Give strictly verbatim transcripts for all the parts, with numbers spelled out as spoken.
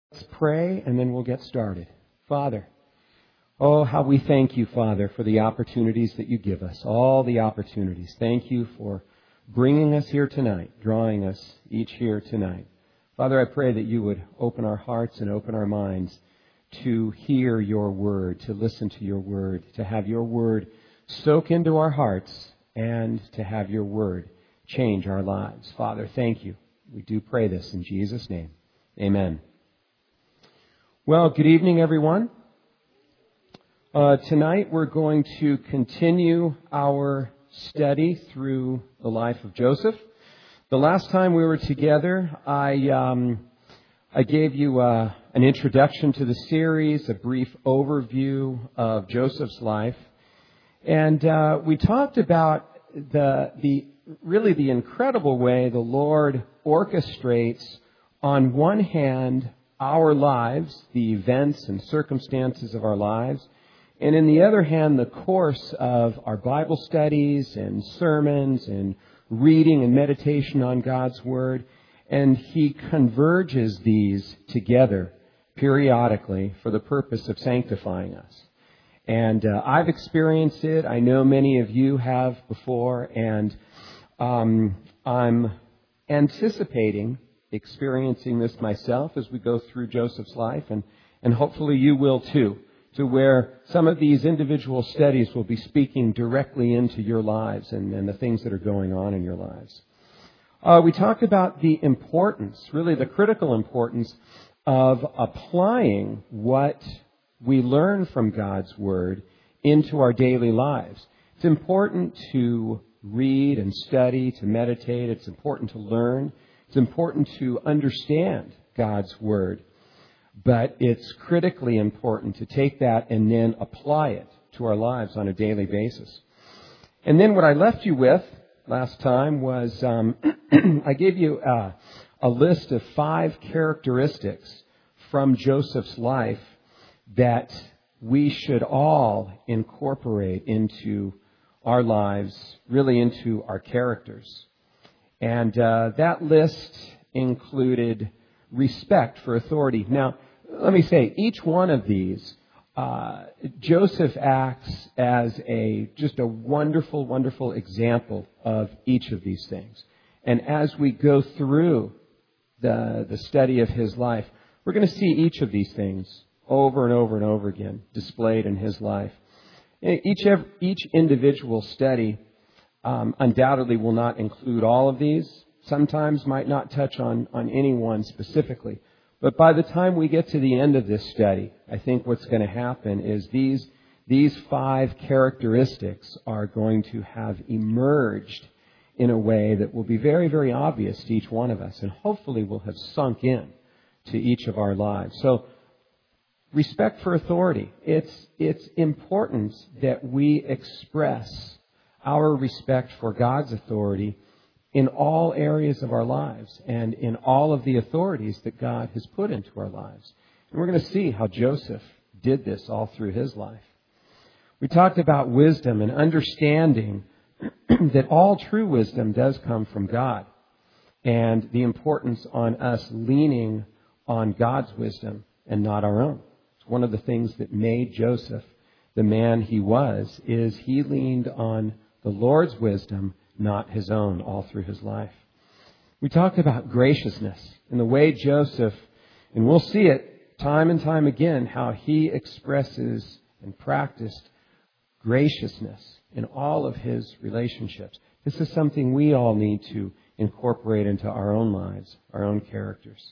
Let's pray and then we'll get started. Father, oh, how we thank you, Father, for the opportunities that you give us, all the opportunities. Thank you for bringing us here tonight, drawing us each here tonight. Father, I pray that you would open our hearts and open our minds to hear your word, to listen to your word, to have your word soak into our hearts and to have your word change our lives. Father, thank you. We do pray this in Jesus' name. Amen. Well, good evening, everyone. Uh, tonight we're going to continue our study through the life of Joseph. The last time we were together, I um, I gave you uh, an introduction to the series, a brief overview of Joseph's life, and uh, we talked about the the really the incredible way the Lord orchestrates, on one hand, our lives, the events and circumstances of our lives, and in the other hand, the course of our Bible studies and sermons and reading and meditation on God's Word, and He converges these together periodically for the purpose of sanctifying us. And uh, I've experienced it. I know many of you have before, and um, I'm anticipating experiencing this myself as we go through Joseph's life, and, and hopefully you will too, to where some of these individual studies will be speaking directly into your lives and, and the things that are going on in your lives. Uh, we talked about the importance, really the critical importance, of applying what we learn from God's Word into our daily lives. It's important to read and study, to meditate. It's important to learn. It's important to understand God's Word, but it's critically important to take that and then apply it to our lives on a daily basis. And then what I left you with last time was um, I gave you uh, a list of five characteristics from Joseph's life that we should all incorporate into our lives, really into our characters. And uh, that list included respect for authority. Now, let me say, each one of these, uh, Joseph acts as a just a wonderful, wonderful example of each of these things. And as we go through the the study of his life, we're going to see each of these things over and over and over again displayed in his life. Each each individual study Um, undoubtedly will not include all of these, sometimes might not touch on, on any one specifically. But by the time we get to the end of this study, I think what's going to happen is these, these five characteristics are going to have emerged in a way that will be very, very obvious to each one of us and hopefully will have sunk in to each of our lives. So, respect for authority. It's, it's important that we express our respect for God's authority in all areas of our lives and in all of the authorities that God has put into our lives. And we're going to see how Joseph did this all through his life. We talked about wisdom and understanding that all true wisdom does come from God, and the importance on us leaning on God's wisdom and not our own. It's one of the things that made Joseph the man he was, is he leaned on the Lord's wisdom, not his own, all through his life. We talked about graciousness and the way Joseph, and we'll see it time and time again, how he expresses and practiced graciousness in all of his relationships. This is something we all need to incorporate into our own lives, our own characters.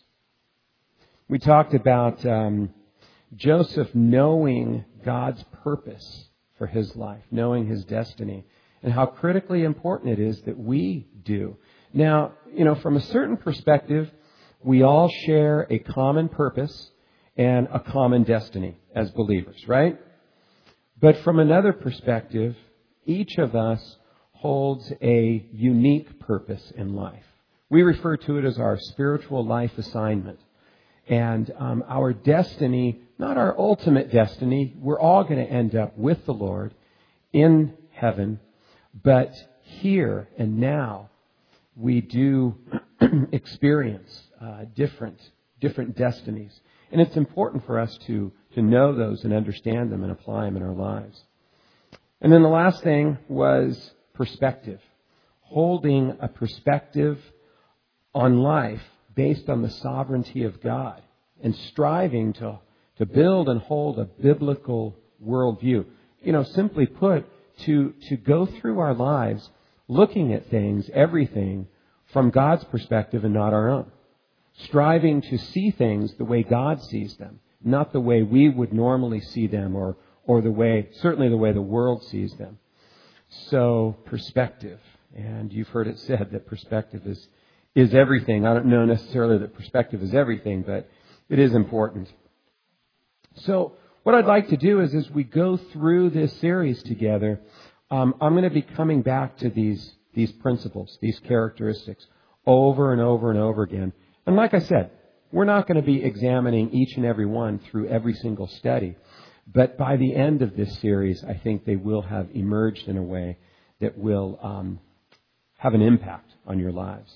We talked about um, Joseph knowing God's purpose for his life, knowing his destiny, and how critically important it is that we do. Now, you know, from a certain perspective, we all share a common purpose and a common destiny as believers, right? But from another perspective, each of us holds a unique purpose in life. We refer to it as our spiritual life assignment. And um, our destiny, not our ultimate destiny, we're all going to end up with the Lord in heaven. But here and now, we do experience uh, different different destinies. And it's important for us to, to know those and understand them and apply them in our lives. And then the last thing was perspective. Holding a perspective on life based on the sovereignty of God and striving to, to build and hold a biblical worldview. You know, simply put, to, to go through our lives looking at things, everything, from God's perspective and not our own. Striving to see things the way God sees them, not the way we would normally see them or, or the way, certainly the way the world sees them. So, perspective. And you've heard it said that perspective is, is everything. I don't know necessarily that perspective is everything, but it is important. So, what I'd like to do is as we go through this series together, um, I'm going to be coming back to these, these principles, these characteristics, over and over and over again. And like I said, we're not going to be examining each and every one through every single study. But by the end of this series, I think they will have emerged in a way that will um, have an impact on your lives.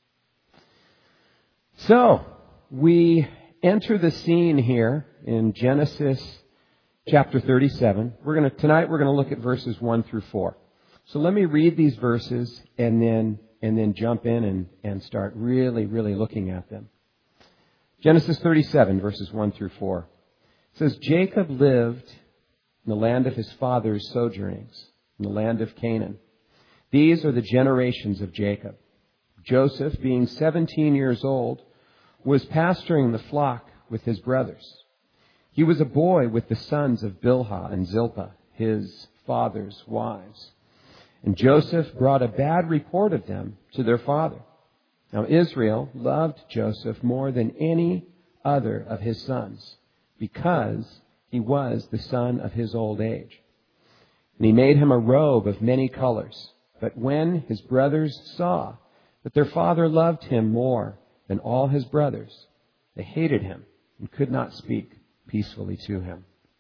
So, we enter the scene here in Genesis chapter thirty-seven. We're going to tonight we're going to look at verses one through four. So let me read these verses and then and then jump in and, and start really, really looking at them. Genesis thirty-seven, verses one through four. It says, Jacob lived in the land of his father's sojournings, in the land of Canaan. These are the generations of Jacob. Joseph, being seventeen years old, was pasturing the flock with his brothers. He was a boy with the sons of Bilhah and Zilpah, his father's wives. And Joseph brought a bad report of them to their father. Now Israel loved Joseph more than any other of his sons, because he was the son of his old age. And he made him a robe of many colors. But when his brothers saw that their father loved him more than all his brothers, they hated him and could not speak peacefully to him.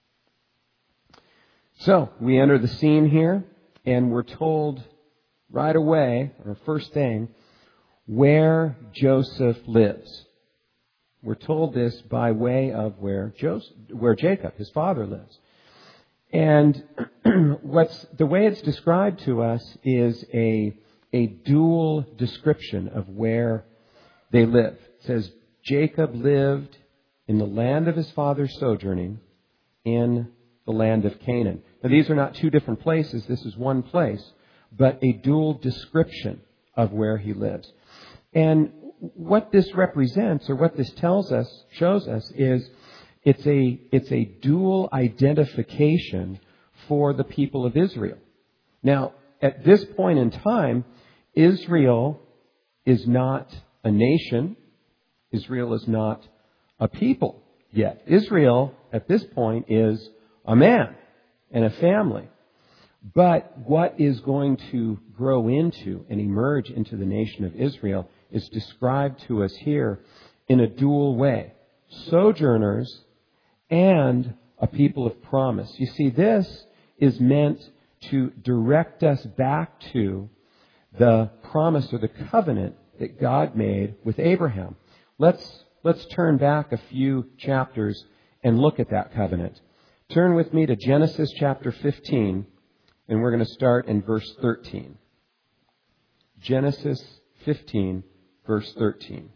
So we enter the scene here, and we're told right away, or first thing, where Joseph lives. We're told this by way of where Joseph, where Jacob, his father, lives. And what's the way it's described to us is a, a dual description of where they live. It says, Jacob lived in the land of his father's sojourning in the land of Canaan. Now, these are not two different places. This is one place, but a dual description of where he lives. And what this represents, or what this tells us, shows us, is it's a, it's a dual identification for the people of Israel. Now, at this point in time, Israel is not a nation. Israel is not a people yet. Israel, at this point, is a man and a family. But what is going to grow into and emerge into the nation of Israel is described to us here in a dual way. Sojourners and a people of promise. You see, this is meant to direct us back to the promise or the covenant that God made with Abraham. Let's, let's turn back a few chapters and look at that covenant. Turn with me to Genesis chapter fifteen, and we're going to start in verse thirteen. Genesis fifteen, verse thirteen.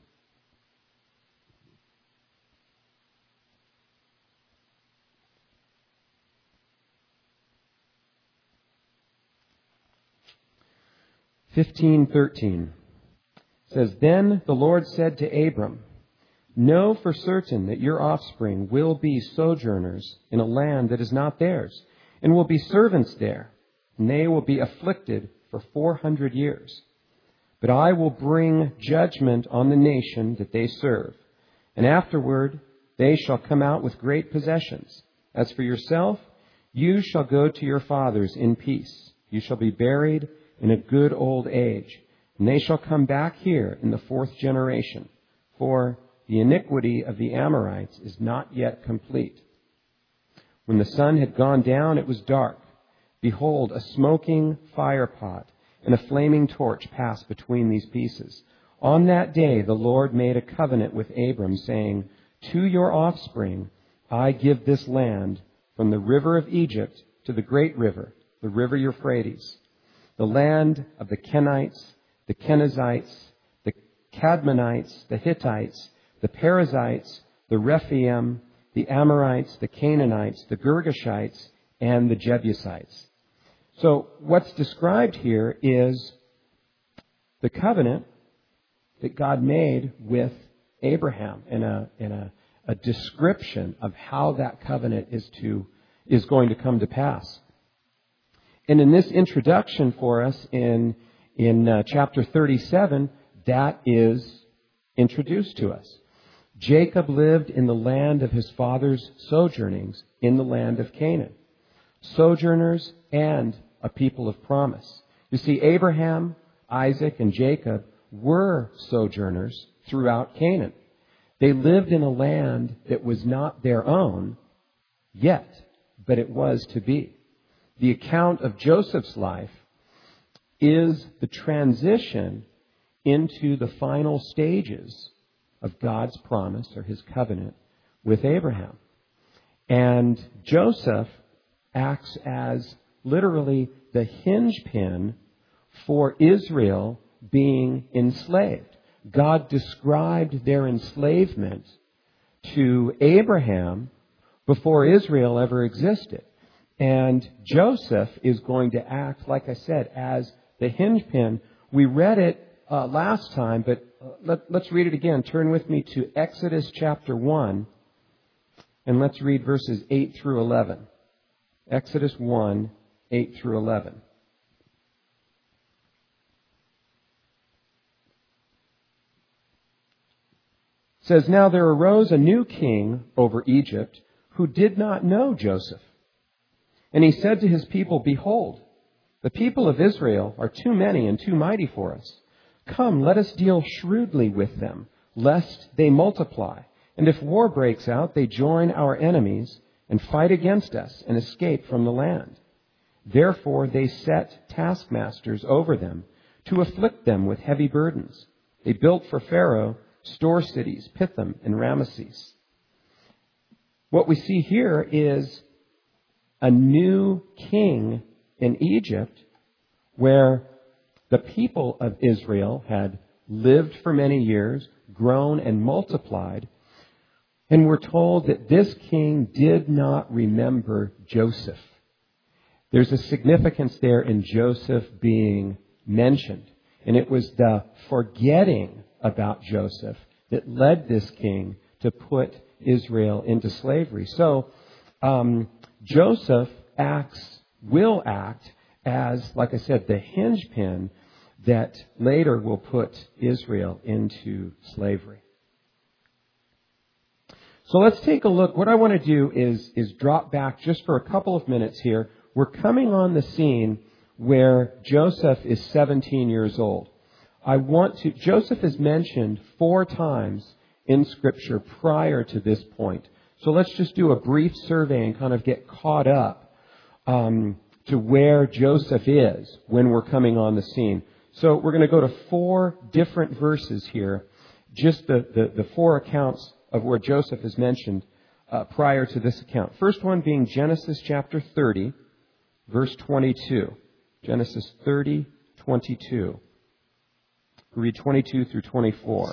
fifteen thirteen says, Then the Lord said to Abram, Know for certain that your offspring will be sojourners in a land that is not theirs, and will be servants there, and they will be afflicted for four hundred years. But I will bring judgment on the nation that they serve, and afterward they shall come out with great possessions. As for yourself, you shall go to your fathers in peace. You shall be buried in a good old age, and they shall come back here in the fourth generation, for the iniquity of the Amorites is not yet complete. When the sun had gone down, it was dark. Behold, a smoking fire pot and a flaming torch passed between these pieces. On that day, the Lord made a covenant with Abram, saying, to your offspring I give this land from the river of Egypt to the great river, the river Euphrates, the land of the Kenites, the Kenizzites, the Cadmonites, the Hittites, the Perizzites, the Rephaim, the Amorites, the Canaanites, the Girgashites, and the Jebusites. So what's described here is the covenant that God made with Abraham, and a in a, a description of how that covenant is to is going to come to pass. And in this introduction for us in in uh, chapter thirty-seven, that is introduced to us. Jacob lived in the land of his father's sojournings in the land of Canaan. Sojourners and a people of promise. You see, Abraham, Isaac, and Jacob were sojourners throughout Canaan. They lived in a land that was not their own yet, but it was to be. The account of Joseph's life is the transition into the final stages of God's promise or his covenant with Abraham. And Joseph acts as literally the hinge pin for Israel being enslaved. God described their enslavement to Abraham before Israel ever existed. And Joseph is going to act, like I said, as the hinge pin. We read it uh, last time, but uh, let, let's read it again. Turn with me to Exodus chapter one, and let's read verses eight through eleven. Exodus one, eight through eleven. It says, "Now there arose a new king over Egypt who did not know Joseph. And he said to his people, 'Behold, the people of Israel are too many and too mighty for us. Come, let us deal shrewdly with them, lest they multiply. And if war breaks out, they join our enemies and fight against us and escape from the land.' Therefore they set taskmasters over them to afflict them with heavy burdens. They built for Pharaoh store cities, Pithom and Ramesses." What we see here is a new king in Egypt where the people of Israel had lived for many years, grown and multiplied, and we're told that this king did not remember Joseph. There's a significance there in Joseph being mentioned, and it was the forgetting about Joseph that led this king to put Israel into slavery. So um, Joseph acts, will act as, like I said, the hinge pin that later will put Israel into slavery. So let's take a look. What I want to do is, is drop back just for a couple of minutes here. We're coming on the scene where Joseph is seventeen years old. I want to, Joseph is mentioned four times in Scripture prior to this point. So let's just do a brief survey and kind of get caught up um, to where Joseph is when we're coming on the scene. So we're going to go to four different verses here, just the, the, the four accounts of where Joseph is mentioned uh, prior to this account. First one being Genesis chapter thirty, verse twenty-two. Genesis thirty, twenty-two. We read twenty-two through twenty-four.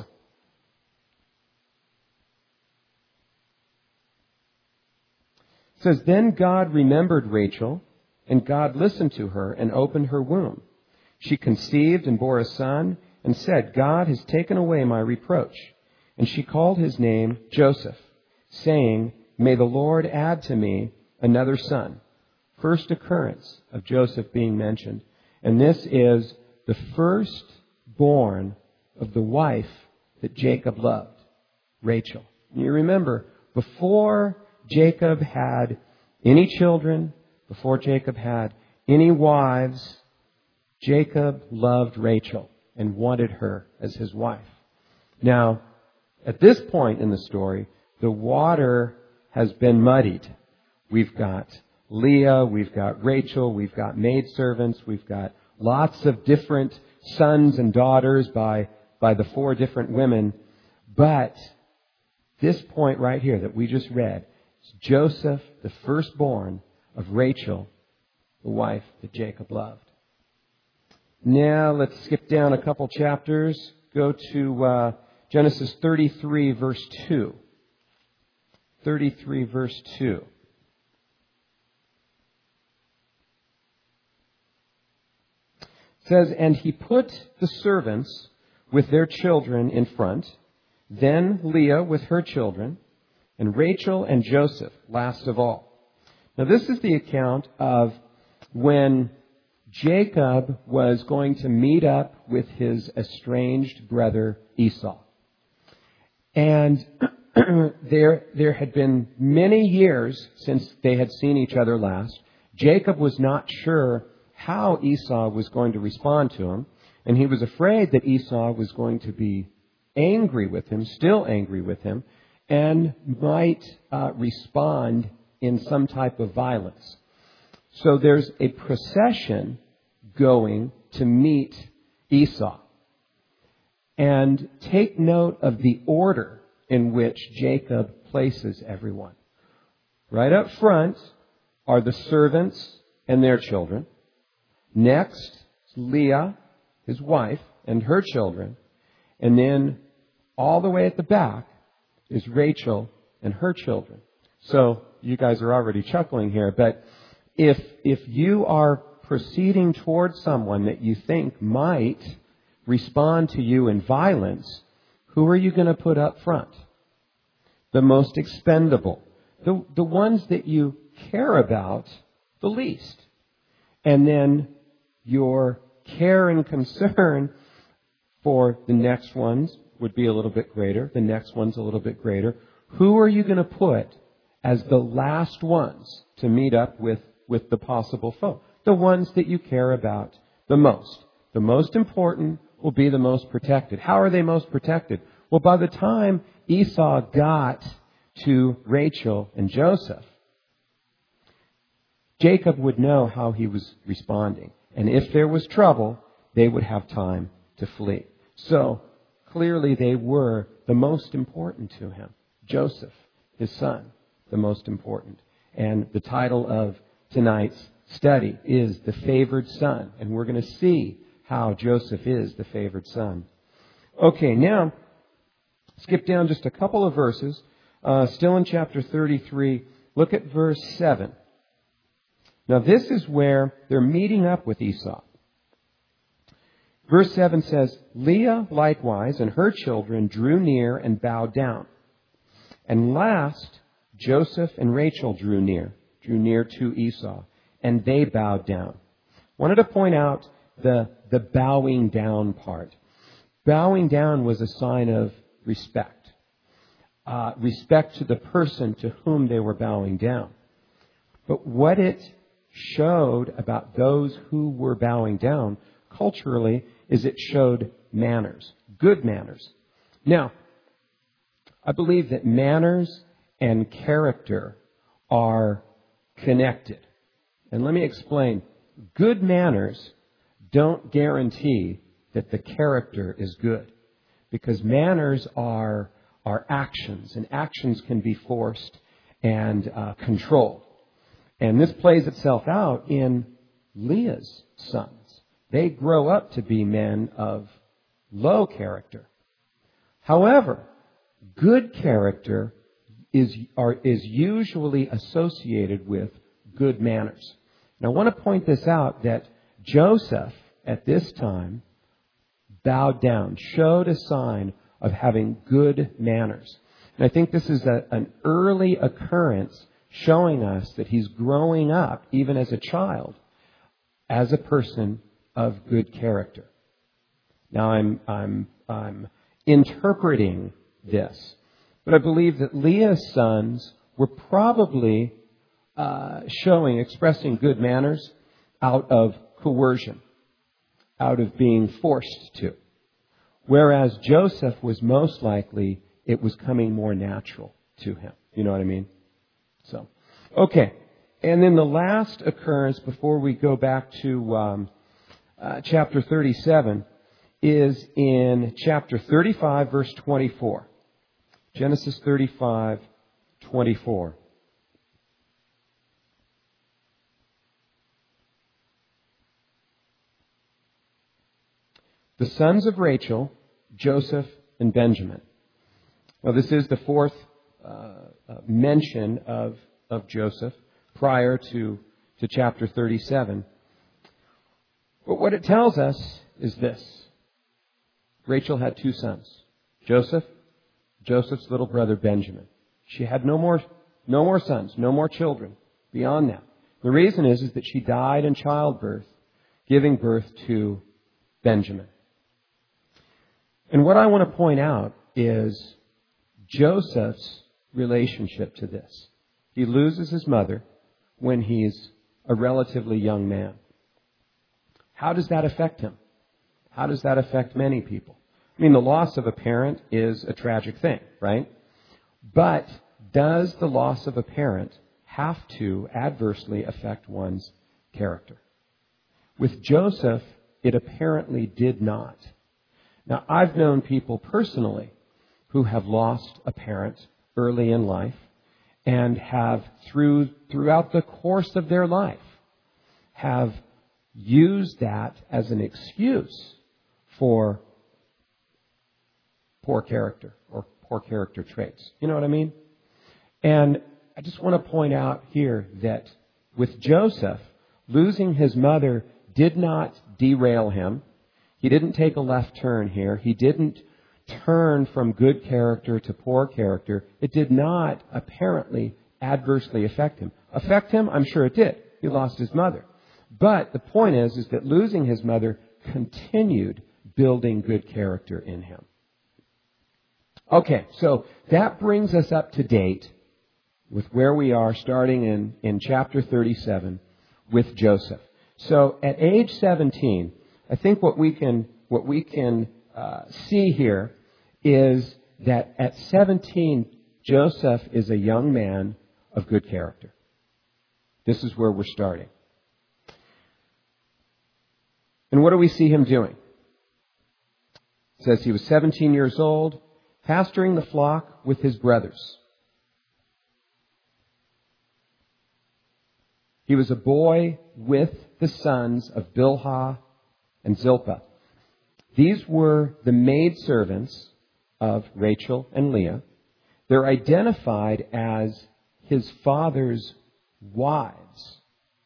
It says, "Then God remembered Rachel, and God listened to her and opened her womb. She conceived and bore a son, and said, 'God has taken away my reproach.' And she called his name Joseph, saying, 'May the Lord add to me another son.'" First occurrence of Joseph being mentioned. And this is the firstborn of the wife that Jacob loved, Rachel. And you remember, before Jacob had any children, before Jacob had any wives, Jacob loved Rachel and wanted her as his wife. Now, at this point in the story, the water has been muddied. We've got Leah, we've got Rachel, we've got maidservants, we've got lots of different sons and daughters by, by the four different women. But This point right here that we just read is Joseph, the firstborn of Rachel, the wife that Jacob loved. Now let's skip down a couple chapters. Go to uh, Genesis thirty-three, verse two. thirty-three, verse two. It says, and he put the servants with their children in front, then Leah with her children, and Rachel and Joseph last of all. Now this is the account of when Jacob was going to meet up with his estranged brother Esau. And there, there had been many years since they had seen each other last. Jacob was not sure how Esau was going to respond to him, and he was afraid that Esau was going to be angry with him, still angry with him, and might uh, respond in some type of violence. So there's a procession going to meet Esau. And take note of the order in which Jacob places everyone. Right up front are the servants and their children. Next, Leah, his wife, and her children. And then all the way at the back is Rachel and her children. So you guys are already chuckling here, but if if you are proceeding towards someone that you think might respond to you in violence, who are you going to put up front? The most expendable. The, the ones that you care about the least. And then your care and concern for the next ones would be a little bit greater. The next one's a little bit greater. Who are you going to put as the last ones to meet up with, with the possible foe? The ones that you care about the most. The most important will be the most protected. How are they most protected? Well, by the time Esau got to Rachel and Joseph, Jacob would know how he was responding. And if there was trouble, they would have time to flee. So, clearly they were the most important to him. Joseph, his son, the most important. And the title of tonight's study is The Favored Son. And we're going to see how Joseph is the favored son. Okay, now, skip down just a couple of verses. Uh, still in chapter thirty-three, look at verse seven. Now, this is where they're meeting up with Esau. Verse seven says, Leah likewise and her children drew near and bowed down. And last, Joseph and Rachel drew near, drew near to Esau, and they bowed down. Wanted to point out the, the bowing down part. Bowing down was a sign of respect. Uh, respect to the person to whom they were bowing down. But what it showed about those who were bowing down culturally is it showed manners, good manners. Now, I believe that manners and character are connected. And let me explain. Good manners don't guarantee that the character is good, because manners are, are actions, and actions can be forced and uh, controlled. And this plays itself out in Leah's sons. They grow up to be men of low character. However, good character is, are, is usually associated with good manners. And I want to point this out, that Joseph at this time bowed down, showed a sign of having good manners. And I think this is a, an early occurrence showing us that he's growing up, even as a child, as a person of good character. Now I'm, I'm, I'm interpreting this, but I believe that Leah's sons were probably uh, showing, expressing good manners out of coercion, out of being forced to. Whereas Joseph was most likely, it was coming more natural to him. You know what I mean? So, okay. And then the last occurrence before we go back to um, uh, chapter thirty-seven is in chapter thirty-five, verse twenty-four. Genesis thirty-five twenty-four. The sons of Rachel, Joseph and Benjamin. Now, this is the fourth uh, uh, mention of, of Joseph prior to, to chapter thirty-seven. But what it tells us is this. Rachel had two sons, Joseph, Joseph's little brother Benjamin. She had no more, no more sons, no more children beyond that. The reason is, is that she died in childbirth, giving birth to Benjamin. And what I want to point out is Joseph's relationship to this. He loses his mother when he's a relatively young man. How does that affect him? How does that affect many people? I mean, the loss of a parent is a tragic thing, right? But does the loss of a parent have to adversely affect one's character? With Joseph, it apparently did not. Now, I've known people personally who have lost a parent early in life and have, through throughout the course of their life, have used that as an excuse for poor character or poor character traits. You know what I mean? And I just want to point out here that with Joseph, losing his mother did not derail him. He didn't take a left turn here. He didn't turn from good character to poor character. It did not apparently adversely affect him. Affect him? I'm sure it did. He lost his mother. But the point is, is that losing his mother continued building good character in him. Okay, so that brings us up to date with where we are starting in, in chapter thirty-seven with Joseph. So at age seventeen, I think what we can what we can uh, see here is that at seventeen, Joseph is a young man of good character. This is where we're starting. And what do we see him doing? It says he was seventeen years old, pasturing the flock with his brothers. He was a boy with the sons of Bilhah and Zilpah. These were the maidservants of Rachel and Leah. They're identified as his father's wives.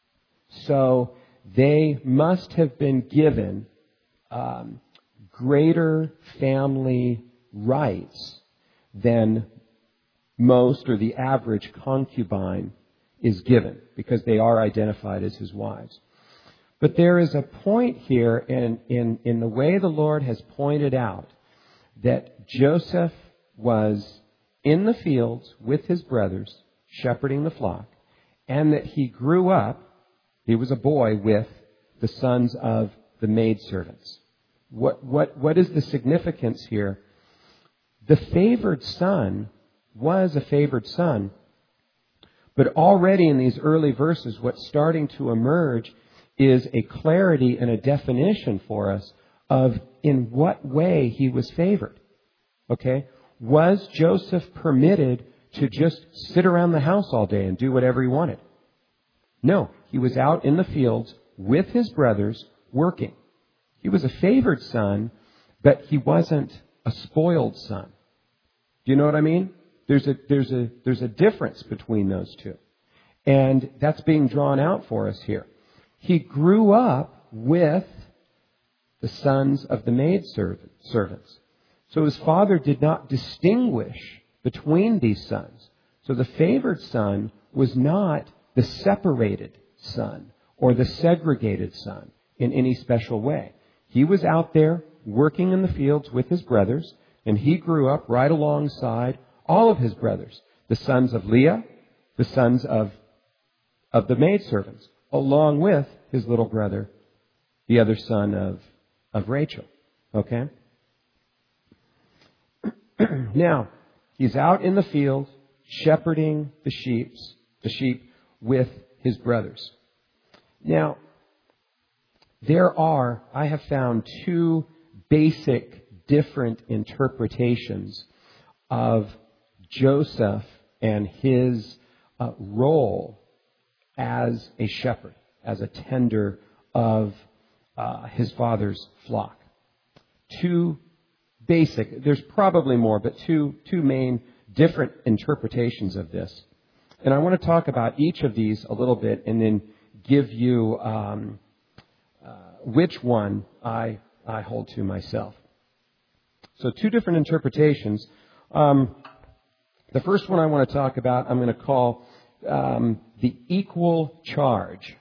So they must have been given um, greater family rights than most or the average concubine is given, because they are identified as his wives. But there is a point here in, in, in the way the Lord has pointed out that Joseph was in the fields with his brothers, shepherding the flock, and that he grew up, he was a boy with the sons of the maidservants. What, what, what is the significance here? The favored son was a favored son, but already in these early verses, what's starting to emerge is a clarity and a definition for us of in what way he was favored. Okay? Was Joseph permitted to just sit around the house all day and do whatever he wanted? No. He was out in the fields with his brothers working. He was a favored son, but he wasn't a spoiled son. Do you know what I mean? There's a, there's a, there's a difference between those two. And that's being drawn out for us here. He grew up with the sons of the maidservants. So his father did not distinguish between these sons. So the favored son was not the separated son or the segregated son in any special way. He was out there working in the fields with his brothers, and he grew up right alongside all of his brothers, the sons of Leah, the sons of, of the maidservants, along with his little brother, the other son of, of Rachel. Okay? Now, he's out in the field shepherding the sheep, the sheep with his brothers. Now, there are, I have found two basic different interpretations of Joseph and his uh, role as a shepherd, as a tender of uh, his father's flock. Two basic, there's probably more, but two, two main different interpretations of this. And I want to talk about each of these a little bit and then give you um, uh, which one I, I hold to myself. So two different interpretations. Um, the first one I want to talk about, I'm going to call um, the equal charge.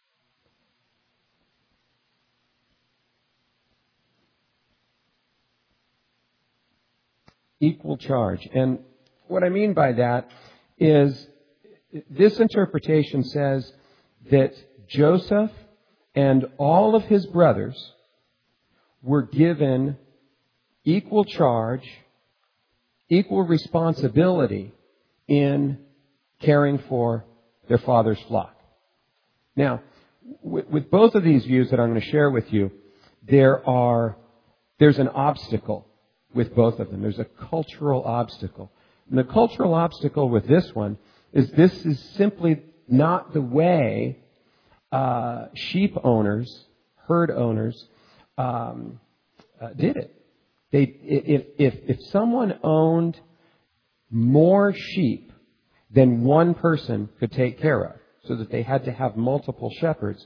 Equal charge. And what I mean by that is this interpretation says that Joseph and all of his brothers were given equal charge, equal responsibility in caring for their father's flock. Now, with, with both of these views that I'm going to share with you, there are there's an obstacle with both of them. There's a cultural obstacle. And the cultural obstacle with this one is this is simply not the way uh, sheep owners, herd owners, um, uh, did it. They, if, if, if someone owned more sheep than one person could take care of, so that they had to have multiple shepherds,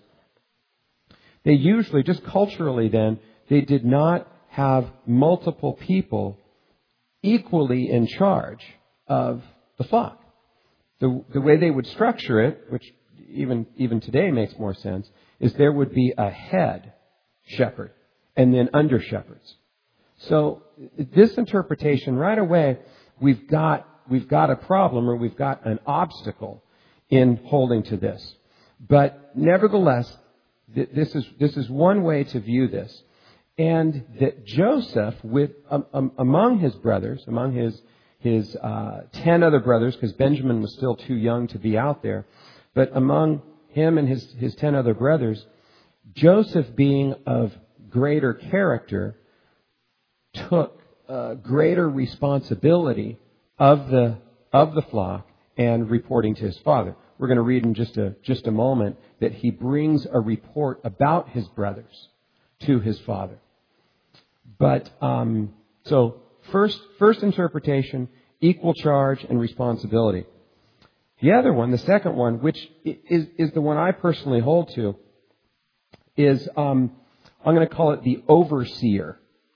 they usually, just culturally then, they did not have multiple people equally in charge of the flock. The, the way they would structure it, which even, even today makes more sense, is there would be a head shepherd and then under shepherds. So this interpretation, right away, we've got, we've got a problem, or we've got an obstacle in holding to this. But nevertheless, th- this is, this is one way to view this. And that Joseph, with um, um, among his brothers, among his his uh, ten other brothers, because Benjamin was still too young to be out there, but among him and his, his ten other brothers, Joseph, being of greater character, took uh, greater responsibility of the of the flock and reporting to his father. We're going to read in just a just a moment that he brings a report about his brothers to his father. But um, so first, first interpretation, equal charge and responsibility. The other one, the second one, which is, is the one I personally hold to, is um, I'm going to call it the overseer.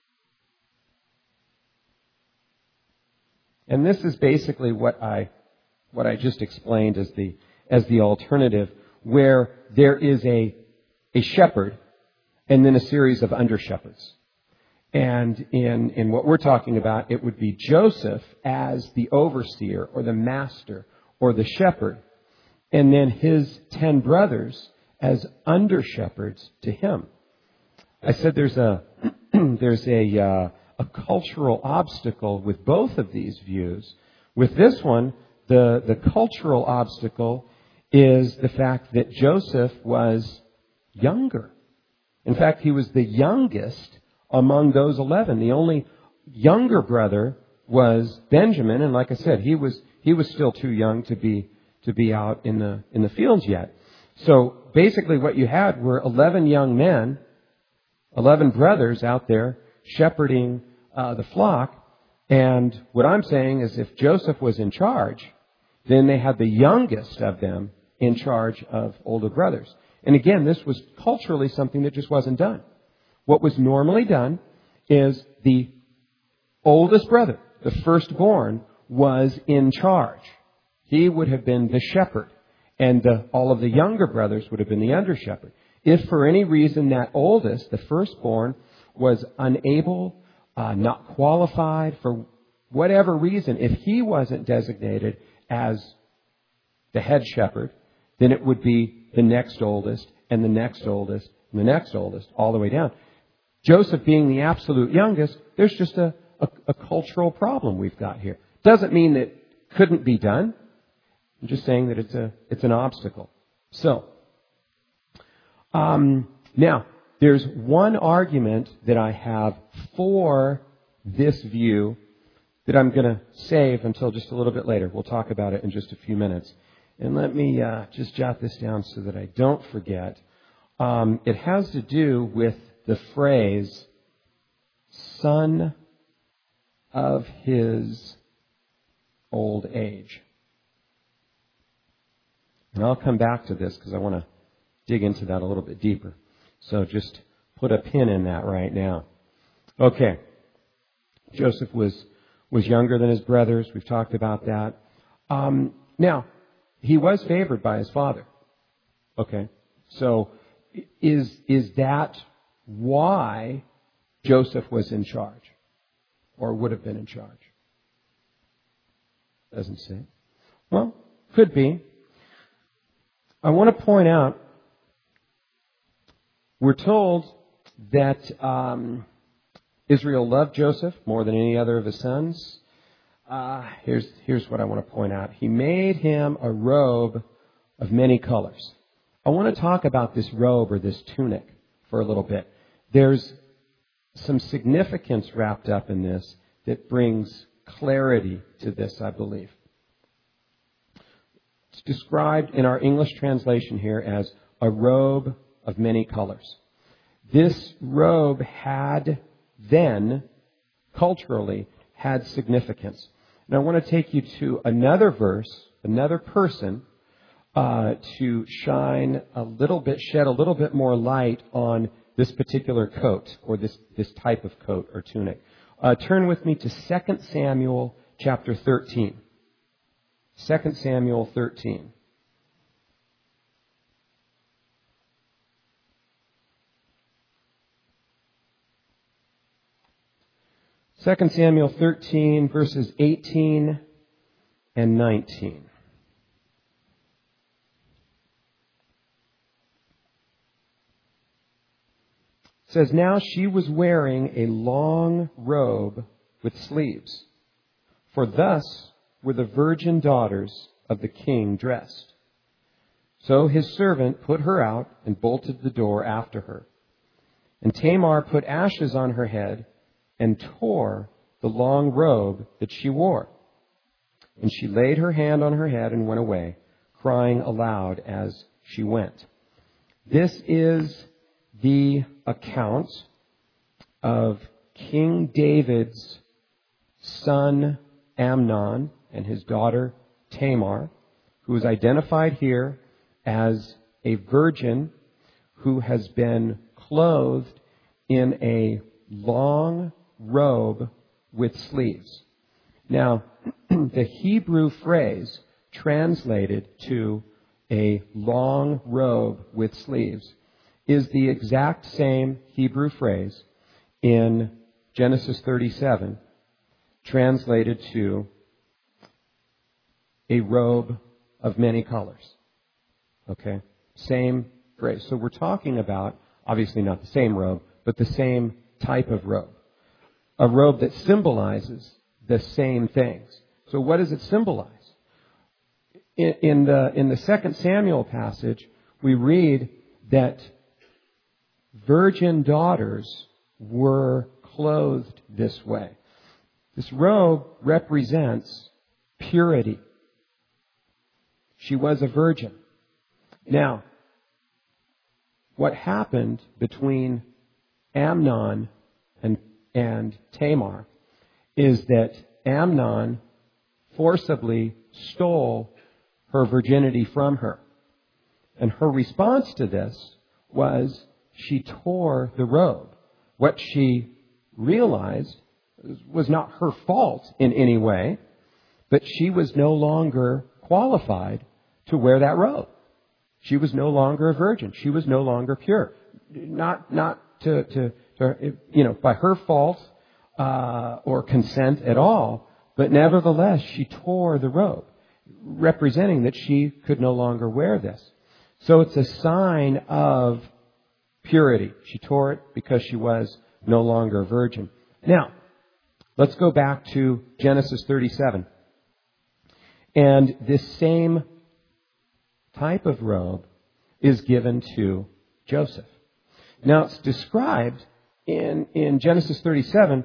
And this is basically what I what I just explained as the as the alternative, where there is a a shepherd and then a series of under shepherds. And in, in what we're talking about, it would be Joseph as the overseer or the master or the shepherd, and then his ten brothers as under shepherds to him. I said there's a there's a uh, a cultural obstacle with both of these views. With this one, the the cultural obstacle is the fact that Joseph was younger. In fact, he was the youngest among those eleven. The only younger brother was Benjamin, and like I said, he was he was still too young to be to be out in the in the fields yet. So basically, what you had were eleven young men, eleven brothers out there shepherding uh, the flock. And what I'm saying is, if Joseph was in charge, then they had the youngest of them in charge of older brothers. And again, this was culturally something that just wasn't done. What was normally done is the oldest brother, the firstborn, was in charge. He would have been the shepherd, and the, all of the younger brothers would have been the under shepherd. If for any reason that oldest, the firstborn, was unable, uh, not qualified, for whatever reason, if he wasn't designated as the head shepherd, then it would be the next oldest, and the next oldest, and the next oldest, all the way down. Joseph being the absolute youngest, there's just a, a, a cultural problem we've got here. Doesn't mean that it couldn't be done. I'm just saying that it's a it's an obstacle. So, um, now, there's one argument that I have for this view that I'm going to save until just a little bit later. We'll talk about it in just a few minutes. And let me uh, just jot this down so that I don't forget. Um, it has to do with the phrase, son of his old age. And I'll come back to this because I want to dig into that a little bit deeper. So just put a pin in that right now. Okay. Joseph was was younger than his brothers. We've talked about that. Um, now, he was favored by his father. Okay. So is is that why Joseph was in charge? Or would have been in charge? Doesn't say. Well, could be. I want to point out, we're told that um, Israel loved Joseph more than any other of his sons. Uh, here's, here's what I want to point out. He made him a robe of many colors. I want to talk about this robe or this tunic for a little bit. There's some significance wrapped up in this that brings clarity to this, I believe. It's described in our English translation here as a robe of many colors. This robe had then, culturally, had significance. And I want to take you to another verse, another person, uh, to shine a little bit, shed a little bit more light on this particular coat, or this, this type of coat or tunic. Uh, turn with me to Second Samuel chapter thirteen. Second Samuel thirteen. Second Samuel thirteen, verses eighteen and nineteen. It says, now she was wearing a long robe with sleeves, for thus were the virgin daughters of the king dressed. So his servant put her out and bolted the door after her. And Tamar put ashes on her head and tore the long robe that she wore. And she laid her hand on her head and went away, crying aloud as she went. This is the account of King David's son Amnon and his daughter Tamar, who is identified here as a virgin who has been clothed in a long robe with sleeves. Now, the Hebrew phrase translated to a long robe with sleeves is the exact same Hebrew phrase in Genesis thirty-seven, translated to a robe of many colors. Okay? Same phrase. So we're talking about, obviously not the same robe, but the same type of robe. A robe that symbolizes the same things. So what does it symbolize? In, in the in the Second Samuel passage, we read that virgin daughters were clothed this way. This robe represents purity. She was a virgin. Now, what happened between Amnon and, and Tamar is that Amnon forcibly stole her virginity from her. And her response to this was she tore the robe. What she realized was not her fault in any way, but she was no longer qualified to wear that robe. She was no longer a virgin. She was no longer pure. Not not to, to, to you know, by her fault uh, or consent at all, but nevertheless, she tore the robe, representing that she could no longer wear this. So it's a sign of purity. She tore it because she was no longer a virgin. Now, let's go back to Genesis thirty-seven. And this same type of robe is given to Joseph. Now, it's described in, in Genesis thirty-seven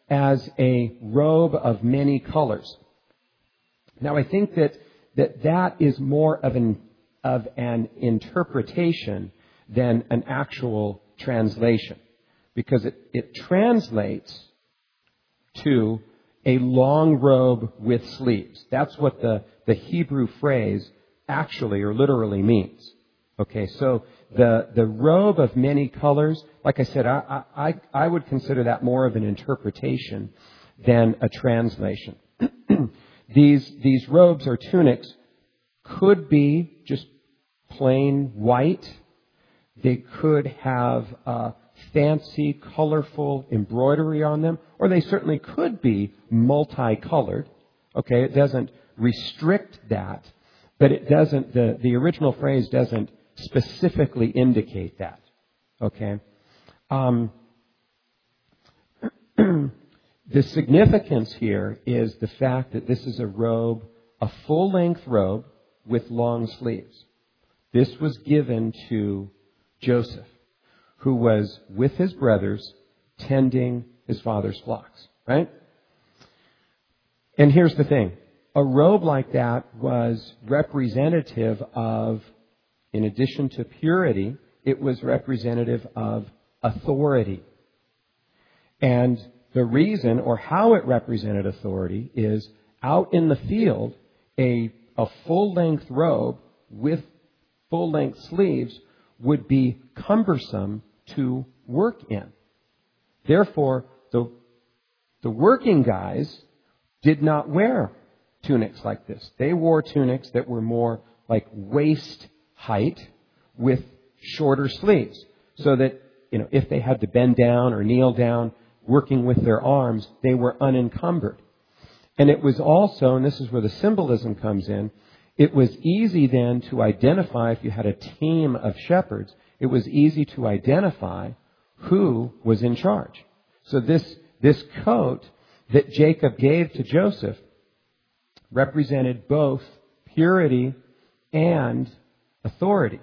as a robe of many colors. Now, I think that that, that is more of an, of an interpretation than an actual translation, because it, it translates to a long robe with sleeves. That's what the, the Hebrew phrase actually or literally means. Okay, so the, the robe of many colors, like I said, I, I, I would consider that more of an interpretation than a translation. these, these robes or tunics could be just plain white. They could have uh, fancy, colorful embroidery on them, or they certainly could be multicolored. Okay, it doesn't restrict that, but it doesn't, the, the original phrase doesn't specifically indicate that. Okay? Um, the significance here is the fact that this is a robe, a full-length robe with long sleeves. This was given to Joseph, who was with his brothers tending his father's flocks, right? And here's the thing. A robe like that was representative of, in addition to purity, it was representative of authority. And the reason or how it represented authority is out in the field, a, a full-length robe with full-length sleeves would be cumbersome to work in. Therefore, the, the working guys did not wear tunics like this. They wore tunics that were more like waist height with shorter sleeves, so that, you know, if they had to bend down or kneel down working with their arms, they were unencumbered. And it was also, and this is where the symbolism comes in, it was easy then to identify, if you had a team of shepherds, it was easy to identify who was in charge. So this, this coat that Jacob gave to Joseph represented both purity and authority.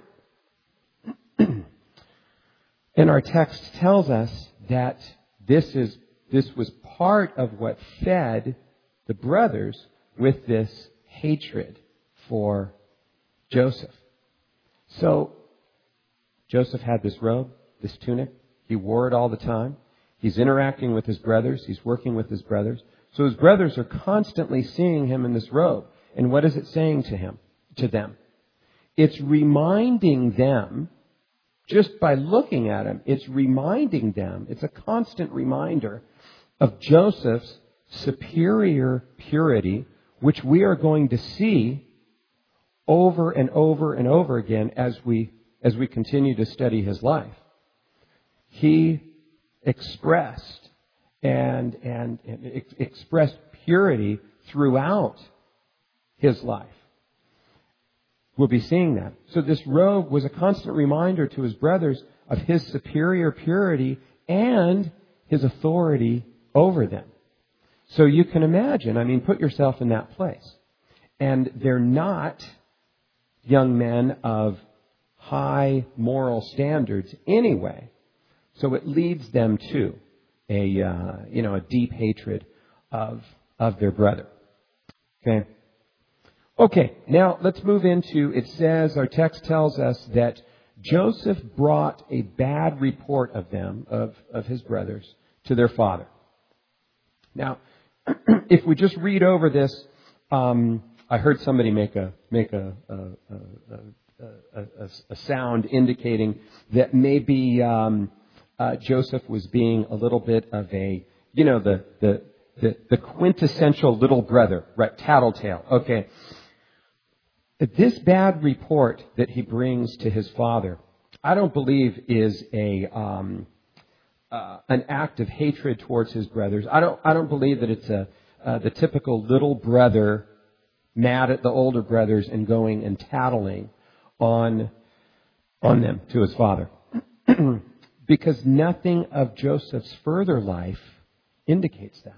And our text tells us that this is this was part of what fed the brothers with this hatred for Joseph. So Joseph had this robe, this tunic. He wore it all the time. He's interacting with his brothers. He's working with his brothers. So his brothers are constantly seeing him in this robe. And what is it saying to him, to them? It's reminding them, just by looking at him, it's reminding them, it's a constant reminder of Joseph's superior purity, which we are going to see over and over and over again as we as we continue to study his life. He expressed and and, and ex- expressed purity throughout his life. We'll be seeing that. So this robe was a constant reminder to his brothers of his superior purity and his authority over them. So you can imagine, I mean, put yourself in that place. And they're not young men of high moral standards anyway. So it leads them to a, uh, you know, a deep hatred of, of their brother. Okay. Okay, now let's move into, it says, our text tells us that Joseph brought a bad report of them, of, of his brothers, to their father. Now, if we just read over this, um, I heard somebody make a make a a, a, a, a, a sound indicating that maybe um, uh, Joseph was being a little bit of a, you know, the the the, the quintessential little brother, right? Tattletale. Okay. This bad report that he brings to his father, I don't believe is a um, uh, an act of hatred towards his brothers. I don't I don't believe that it's a uh, the typical little brother mad at the older brothers and going and tattling on on them to his father, because nothing of Joseph's further life indicates that.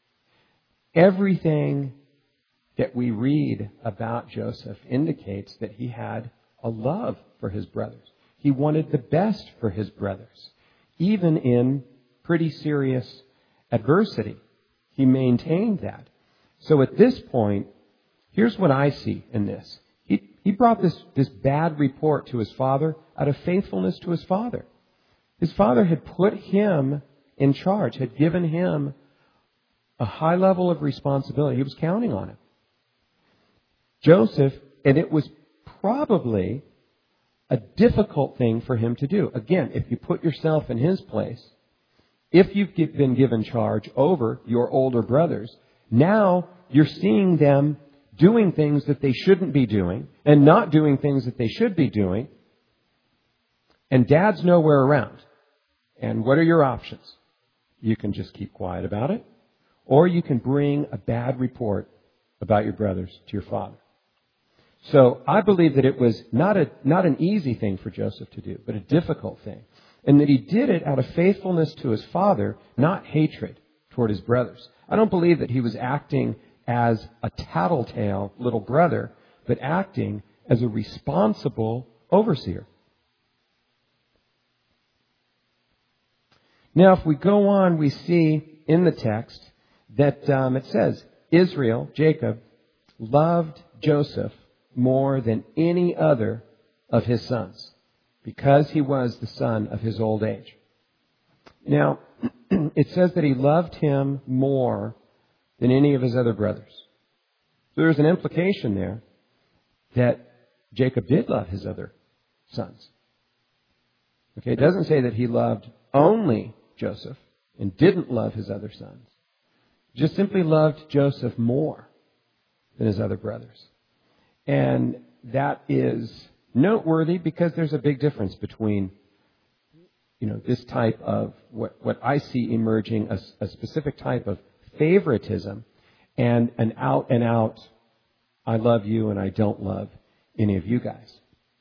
Everything that we read about Joseph indicates that he had a love for his brothers. He wanted the best for his brothers, even in pretty serious adversity. He maintained that. So at this point, here's what I see in this. He, he brought this, this bad report to his father out of faithfulness to his father. His father had put him in charge, had given him a high level of responsibility. He was counting on him. Joseph, and it was probably a difficult thing for him to do. Again, if you put yourself in his place, if you've been given charge over your older brothers, now you're seeing them doing things that they shouldn't be doing and not doing things that they should be doing. And dad's nowhere around. And what are your options? You can just keep quiet about it, or you can bring a bad report about your brothers to your father. So I believe that it was not a not an easy thing for Joseph to do, but a difficult thing. And that he did it out of faithfulness to his father, not hatred toward his brothers. I don't believe that he was acting as a tattletale little brother, but acting as a responsible overseer. Now, if we go on, we see in the text that um, it says, Israel, Jacob, loved Joseph more than any other of his sons, because he was the son of his old age. Now, it says that he loved him more than any of his other brothers. So there's an implication there that Jacob did love his other sons. Okay, it doesn't say that he loved only Joseph and didn't love his other sons. Just simply loved Joseph more than his other brothers. And that is noteworthy because there's a big difference between, you know, this type of what, what I see emerging, a, a specific type of favoritism, and an out and out, I love you and I don't love any of you guys.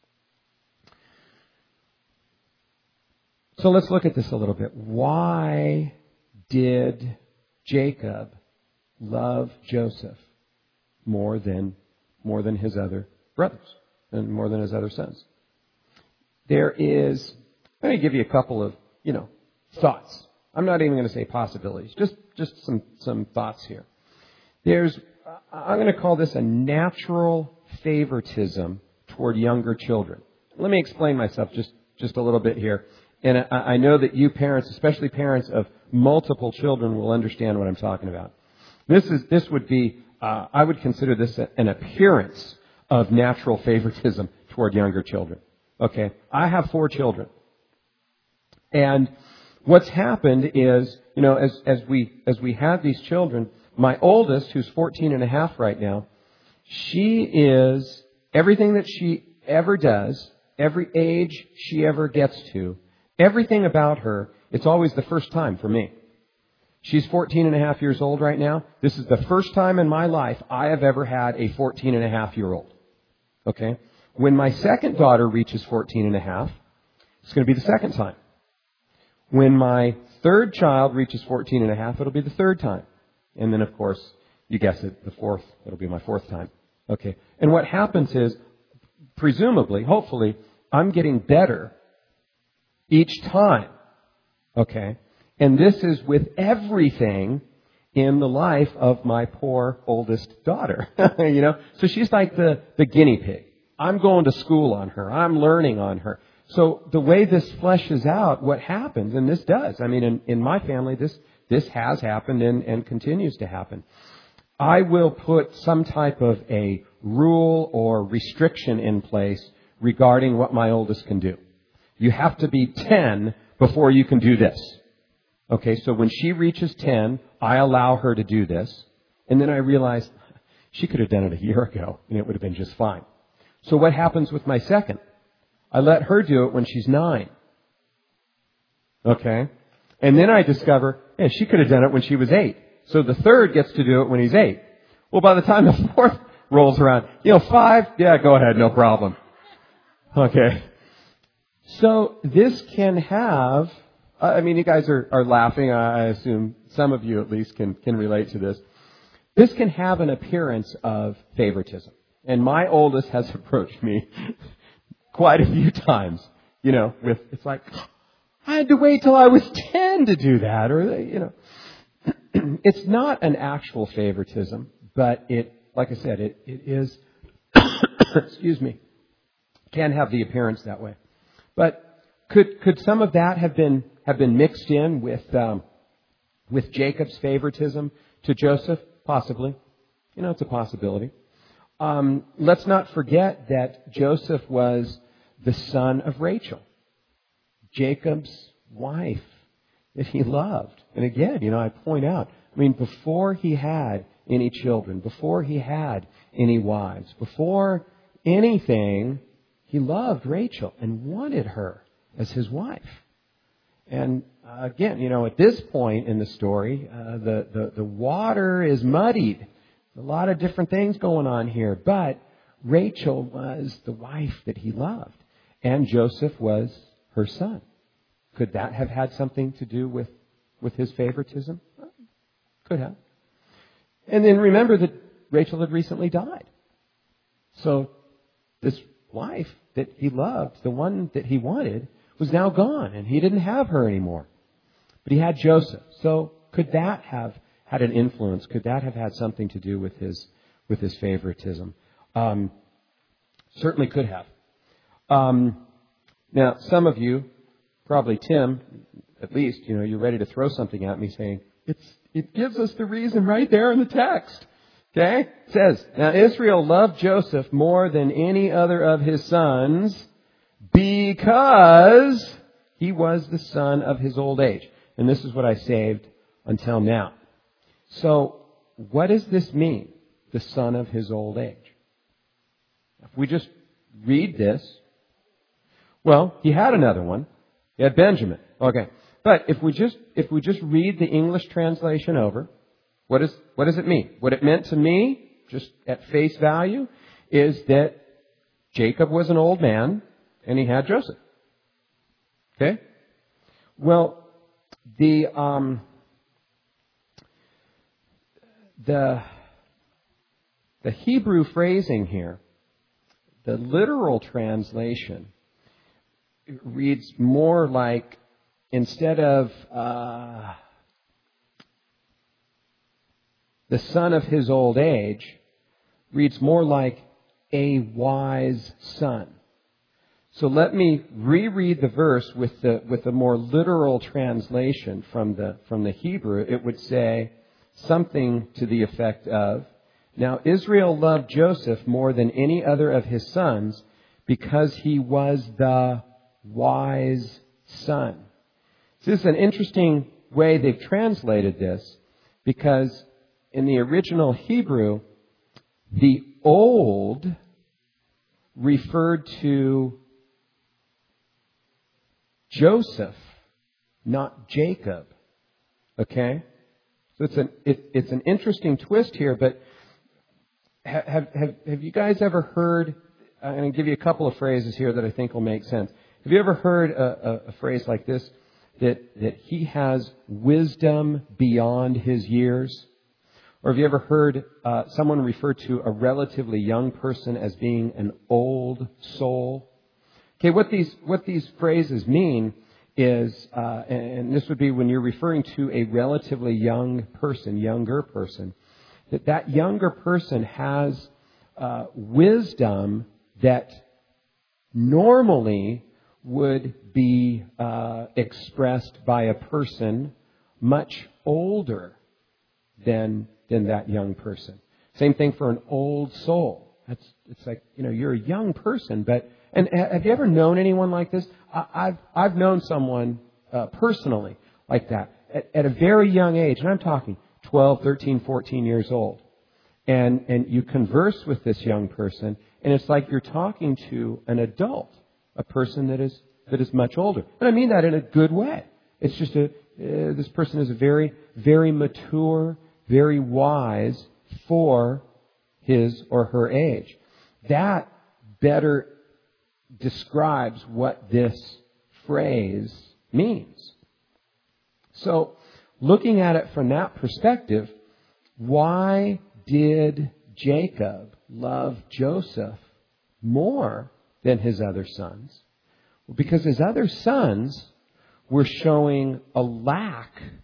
So let's look at this a little bit. Why did Jacob love Joseph more than more than his other brothers and more than his other sons? There is, let me give you a couple of, you know, thoughts. I'm not even going to say possibilities, just just some some thoughts here. There's, I'm going to call this a natural favoritism toward younger children. Let me explain myself just, just a little bit here. And I, I know that you parents, especially parents of multiple children, will understand what I'm talking about. This is this would be, uh, I would consider this a, an appearance of natural favoritism toward younger children. Okay, I have four children. And what's happened is, you know, as, as we as we have these children, my oldest, who's fourteen and a half right now, she is everything that she ever does, every age she ever gets to, everything about her, it's always the first time for me. She's fourteen and a half years old right now. This is the first time in my life I have ever had a fourteen and a half year old. Okay? When my second daughter reaches fourteen and a half, it's going to be the second time. When my third child reaches fourteen and a half, it'll be the third time. And then, of course, you guess it, the fourth, it'll be my fourth time. Okay. And what happens is, presumably, hopefully, I'm getting better each time. Okay. And this is with everything in the life of my poor oldest daughter. You know, so she's like the, the guinea pig. I'm going to school on her. I'm learning on her. So the way this fleshes out, what happens, and this does, I mean, in, in my family, this this has happened and, and continues to happen. I will put some type of a rule or restriction in place regarding what my oldest can do. You have to be ten before you can do this. Okay, so when she reaches ten, I allow her to do this. And then I realize she could have done it a year ago and it would have been just fine. So what happens with my second? I let her do it when she's nine. Okay? And then I discover, yeah, she could have done it when she was eight. So the third gets to do it when he's eight. Well, by the time the fourth rolls around, you know, five, yeah, go ahead, no problem. Okay. So this can have, I mean, you guys are, are laughing. I assume some of you at least can, can relate to this. This can have an appearance of favoritism. And my oldest has approached me quite a few times, you know, with, it's like, I had to wait till I was ten to do that, or, you know. it's not an actual favoritism, but it, like I said, it, it is, excuse me, can have the appearance that way. But could could some of that have been have been mixed in with um, with Jacob's favoritism to Joseph? Possibly. You know, it's a possibility. Um, let's not forget that Joseph was the son of Rachel, Jacob's wife that he loved. And again, you know, I point out, I mean, before he had any children, before he had any wives, before anything, he loved Rachel and wanted her as his wife. And uh, again, you know, at this point in the story, uh, the, the, the water is muddied. A lot of different things going on here. But Rachel was the wife that he loved. And Joseph was her son. Could that have had something to do with, with his favoritism? Could have. And then remember that Rachel had recently died. So this wife that he loved, the one that he wanted, was now gone. And he didn't have her anymore. But he had Joseph. So could that have had an influence? Could that have had something to do with his with his favoritism? Um, certainly could have. Um, now, some of you, probably Tim, at least, you know, you're ready to throw something at me saying, it's it gives us the reason right there in the text. Okay? It says, now Israel loved Joseph more than any other of his sons because he was the son of his old age. And this is what I saved until now. So, what does this mean? The son of his old age. If we just read this, well, he had another one. He had Benjamin. Okay. But if we just if we just read the English translation over, what is what does it mean? What it meant to me, just at face value, is that Jacob was an old man and he had Joseph. Okay? Well, the um The, the Hebrew phrasing here, the literal translation, reads more like, instead of uh, the son of his old age, reads more like a wise son. So let me reread the verse with the with the more literal translation from the from the Hebrew. It would say something to the effect of, now Israel loved Joseph more than any other of his sons because he was the wise son. So this is an interesting way they've translated this, because in the original Hebrew, the old referred to Joseph, not Jacob. Okay? So it's an it, it's an interesting twist here, but have have have you guys ever heard? I'm going to give you a couple of phrases here that I think will make sense. Have you ever heard a, a, a phrase like this? That that he has wisdom beyond his years, or have you ever heard uh, someone refer to a relatively young person as being an old soul? Okay, what these what these phrases mean is, uh, and this would be when you're referring to a relatively young person, younger person, that that younger person has uh, wisdom that normally would be uh, expressed by a person much older than than that young person. Same thing for an old soul. That's it's like, you know, you're a young person, but and have you ever known anyone like this? I've I've known someone uh, personally like that at, at a very young age, and I'm talking twelve, thirteen, fourteen years old. And and you converse with this young person, and it's like you're talking to an adult, a person that is that is much older. And I mean that in a good way. It's just a uh, this person is a very very mature, very wise for his or her age. That better describes what this phrase means. So, looking at it from that perspective, why did Jacob love Joseph more than his other sons? Well, because his other sons were showing a lack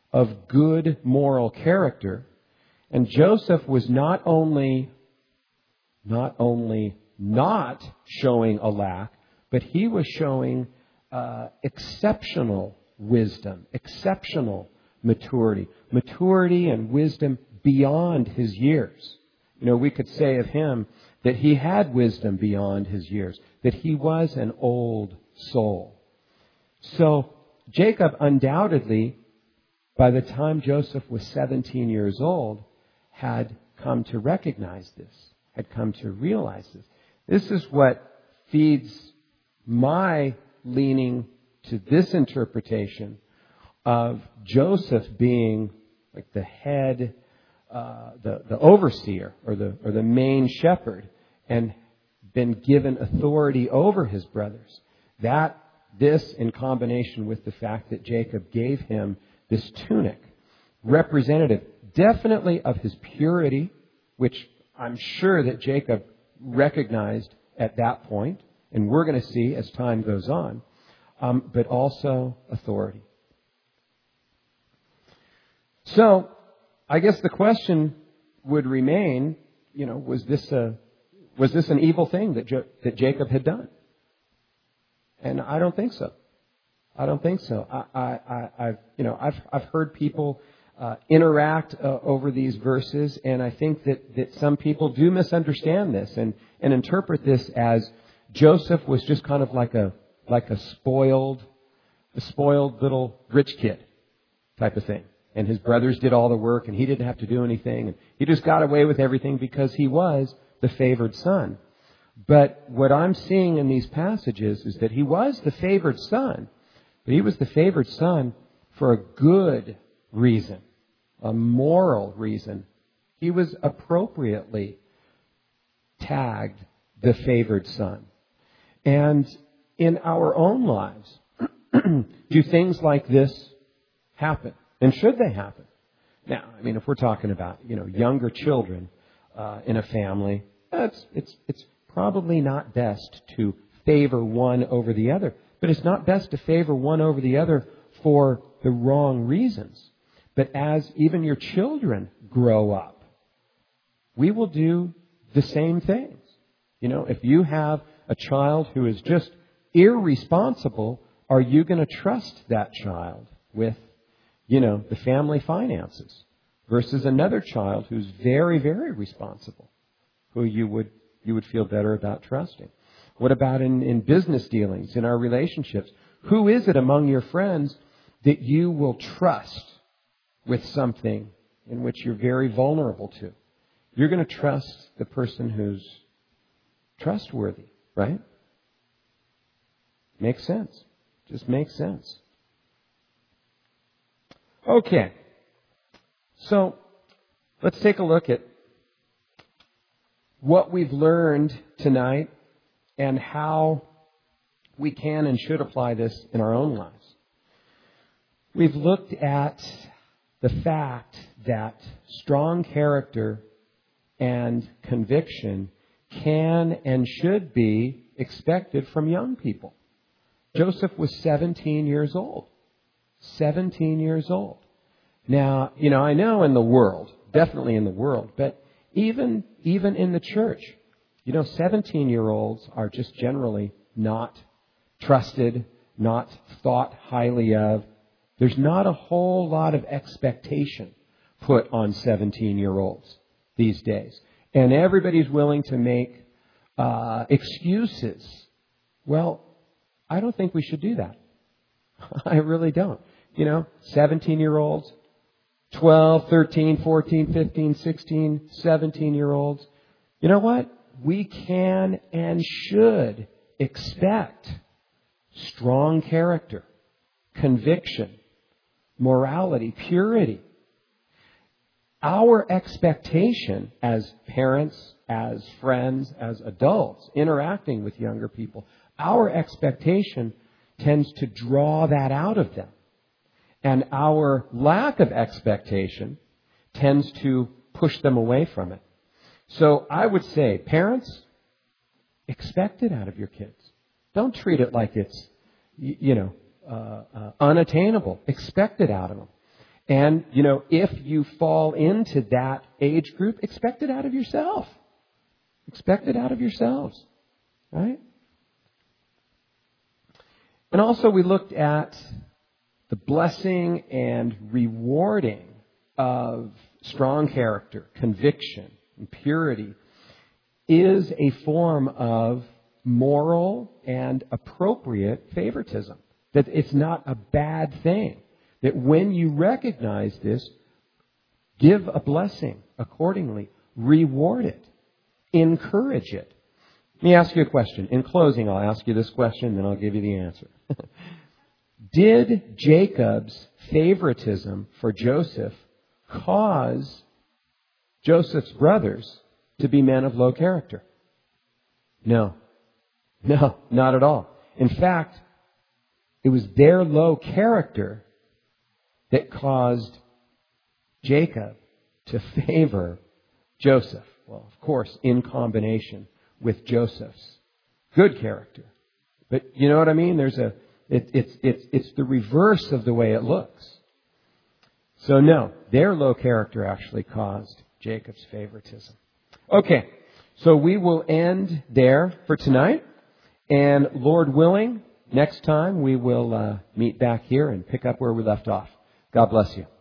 of good moral character. And Joseph was not only, not only not showing a lack, but he was showing uh, exceptional wisdom, exceptional maturity, maturity and wisdom beyond his years. You know, we could say of him that he had wisdom beyond his years, that he was an old soul. So Jacob undoubtedly, by the time Joseph was seventeen years old, had come to recognize this, had come to realize this. This is what feeds my leaning to this interpretation of Joseph being like the head, uh, the, the overseer or the, or the main shepherd, and been given authority over his brothers. That, this in combination with the fact that Jacob gave him this tunic, representative definitely of his purity, which I'm sure that Jacob recognized at that point, and we're going to see as time goes on, um, but also authority. So, I guess the question would remain, you know, was this a was this an evil thing that jo- that Jacob had done? And I don't think so. I don't think so. I, I, I I've you know I've I've heard people uh, interact uh, over these verses, and I think that, that some people do misunderstand this and, and interpret this as Joseph was just kind of like a like a spoiled, a spoiled little rich kid type of thing. And his brothers did all the work, and he didn't have to do anything. And he just got away with everything because he was the favored son. But what I'm seeing in these passages is that he was the favored son, but he was the favored son for a good reason, a moral reason. He was appropriately tagged the favored son. And in our own lives, do things like this happen? And should they happen? Now, I mean, if we're talking about, you know, younger children uh, in a family, it's, it's, it's probably not best to favor one over the other. But it's not best to favor one over the other for the wrong reasons. But as even your children grow up, we will do the same things. You know, if you have a child who is just irresponsible, are you going to trust that child with, you know, the family finances versus another child who's very, very responsible, who you would you would feel better about trusting? What about in, in business dealings, in our relationships? Who is it among your friends that you will trust with something in which you're very vulnerable to? You're going to trust the person who's trustworthy, right? Makes sense. Just makes sense. Okay. So, let's take a look at what we've learned tonight and how we can and should apply this in our own lives. We've looked at the fact that strong character and conviction can and should be expected from young people. Joseph was seventeen years old. seventeen years old. Now, you know, I know in the world, definitely in the world, but even even in the church, you know, seventeen-year-olds are just generally not trusted, not thought highly of. There's not a whole lot of expectation put on seventeen-year-olds these days. And everybody's willing to make uh, excuses. Well, I don't think we should do that. I really don't. You know, seventeen-year-olds, twelve, thirteen, fourteen, fifteen, sixteen, seventeen-year-olds. You know what? We can and should expect strong character, conviction, morality, purity. Our expectation as parents, as friends, as adults interacting with younger people, our expectation tends to draw that out of them. And our lack of expectation tends to push them away from it. So I would say, parents, expect it out of your kids. Don't treat it like it's, you know, uh, uh, unattainable. Expect it out of them. And, you know, if you fall into that age group, expect it out of yourself. Expect it out of yourselves. Right? And also we looked at the blessing and rewarding of strong character, conviction, and purity is a form of moral and appropriate favoritism. That it's not a bad thing. That when you recognize this, give a blessing accordingly. Reward it. Encourage it. Let me ask you a question. In closing, I'll ask you this question, then I'll give you the answer. Did Jacob's favoritism for Joseph cause Joseph's brothers to be men of low character? No. No, not at all. In fact, it was their low character that caused Jacob to favor Joseph. Well, of course, in combination with Joseph's good character. But you know what I mean? There's a it, it's it's it's the reverse of the way it looks. So no, their low character actually caused Jacob's favoritism. Okay, so we will end there for tonight, and Lord willing, next time we will uh, meet back here and pick up where we left off. God bless you.